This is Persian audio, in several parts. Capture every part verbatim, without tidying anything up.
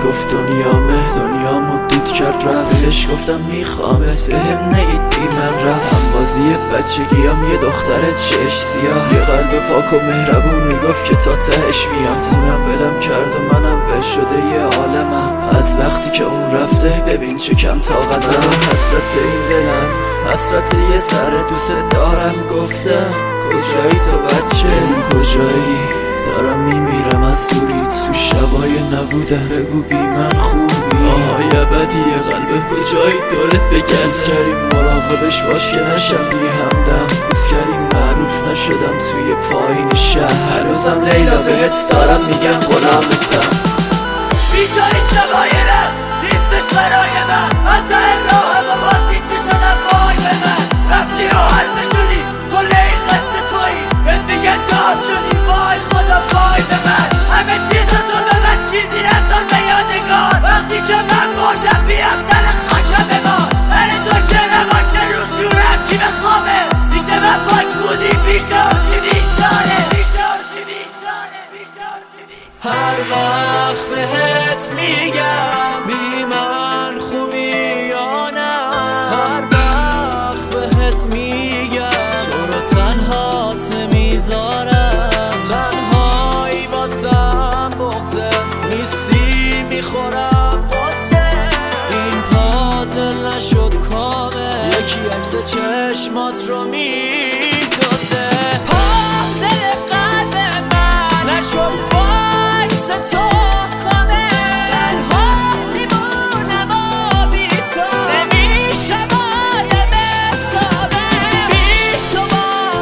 گفت دنیامه دنیامو دود کرد رفت. بهش گفتم میخوامت بهم نگید بی من رفت. بازی بچگیم یه دختر چش سیاه، یه قلب پاک و مهربون میگفت که تا تهش میاد. اونم بلم کرد و منم ول شده یه عالمم. از وقتی که اون رفته ببین چه کم طاقتم. حسرت این دلم حسرت یه سر دوست دارم. گفتم کجایی تو بچه کجایی؟ دارم میمیرم از دوریت تو شبای نبودم. بگو بی من خوبی؟ آهای ابدی قلب کجایی؟ دورت بگرد کریم مراقبش باش که نشم بی همدم. بوز کریم معروف نشدم توی پایین شهر. هنوزم لیلا بهت دارم میگم غلامتم. بی جای شبای رفت نیستش برای من. حتی راه با بازی چه شدم وای به من. رفتی و عرضه شدی کل این قصه تویی. بهت میگن دار شدی وای خدا وای به من. همه چیز تو به من چیزی نزار به یادگار. وقتی که من بردم بیام سر خاکم بمان. سر تو که نباشه رو شورم کی بخوامه. پیش من پاک بودی پیشه چی بیچاره. پیشه چی بیچاره پیشه چی بیچاره. هر وقت بهت میگم بی من خوبی یا نه. هر وقت بهت میگم تو رو تنهات نمیذارم. تنهایی واسم بغضه نیستی میخورم واسه. این پازل نشد کامل یکی عکس چشمات رو میدازه. پازل قلب من نشد تو کامل. تنها میمونم و بی تو نمیشه باید بستامه. بی تو با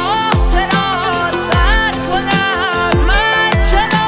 خاطرات سر کنم من. چرا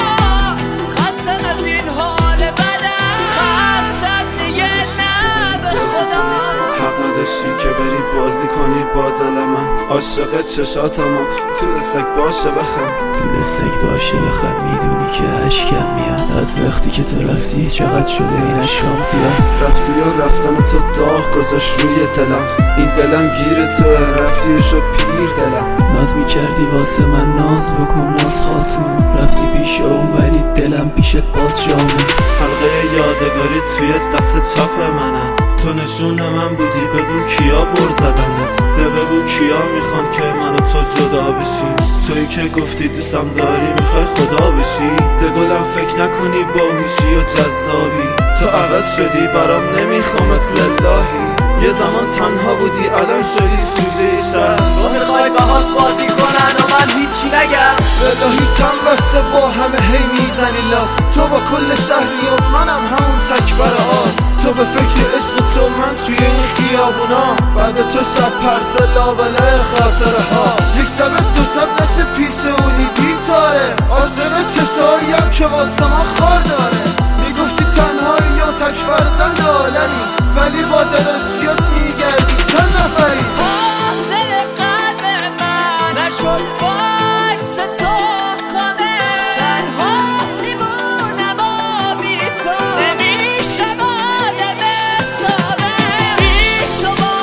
خستم از این حال بدم. خستم دیگه نه به خدا. حق نداشتی که بری بازی کنی با دل من. عاشق چشاتم و طول سگ باشه بخند. طول سگ باشه بخند. میدونی که عشقم میاد از وقتی که تو رفتی. چقدر شده این عشقم زیاد. رفتی و رفتن تو داغ گذاشت روی دلم. این دلم گیر تو رفتی و شد پیر دلم. ناز میکردی واسه من ناز بکن ناز خاتون. رفتی پیش اون ولی دلم پیشت باز جامون. حلقه یادگاری توی دست چپ منم. تو نشون من بودی بگو کیا بر زدنت. بگو کیا میخوان که من و تو جدا بشیم. تویی که گفتی دوستم داری میخوای خدا بشی. دگلم فکر نکنی باهوشی و جذابی. تو عوض شدی برام نمیخوامت للهی. یه زمان تنها بودی الان شدی سوژه شهر. تو میخوای باهات بازی کنن و من هیچی نگم. الهی چند وقت با همه هی میزنی لاس. تو با کل شهری و منم همون تکبر آس. تو به فکر عشق تو من توی این خیابونا. بعد تو شب پرسه لابله خاطره ها. یک سبت دو سب نشه پیش اونی بیزاره. عاشق چشاییم که واسه ما خار داره. میگفتی تنهایی یا تک فرزند عالمی. ولی با دلشیات میگردی چند نفری. پازل قلب من نشد باکس تو کامل. تنها میمونم و بی تو نمیشه باید بستامه. بی تو با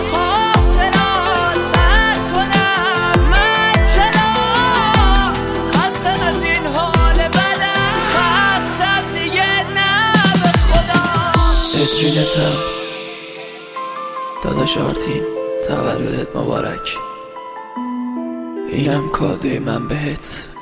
خاطرات سر کنم من. چرا خستم از این حال بدم. خستم دیگه نه به خدا. ادرینتم داداش آرتین تولدت مبارک. اینم کادوی من بهت.